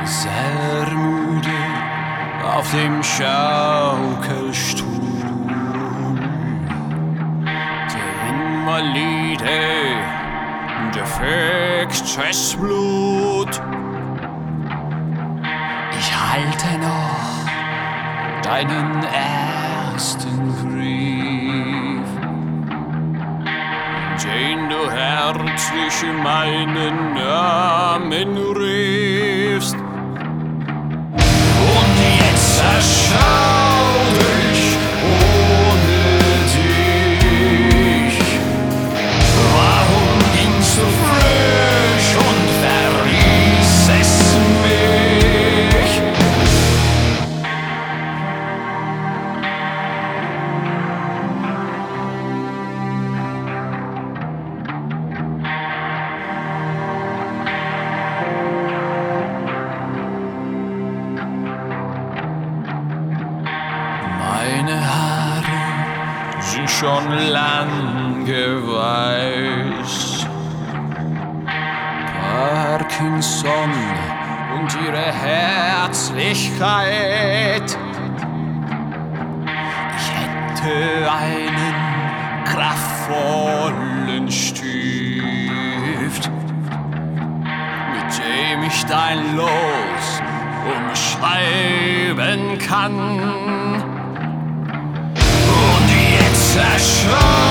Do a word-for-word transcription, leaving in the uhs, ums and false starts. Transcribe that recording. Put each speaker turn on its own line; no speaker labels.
sehr müde auf dem Schaukelstuhl. Der Invalide, defektes Blut. Ich halte noch deinen ersten Brief, den du herzlich in meinen Namen riefst. Und jetzt erschau dich ohne dich. Warum gingst du frisch und verließest mich? Meine Haare sind schon lange weiß. Parkinson und ihre Herzlichkeit. Ich hätte einen kraftvollen Stift, mit dem ich dein Los umschreiben kann. Und jetzt erschau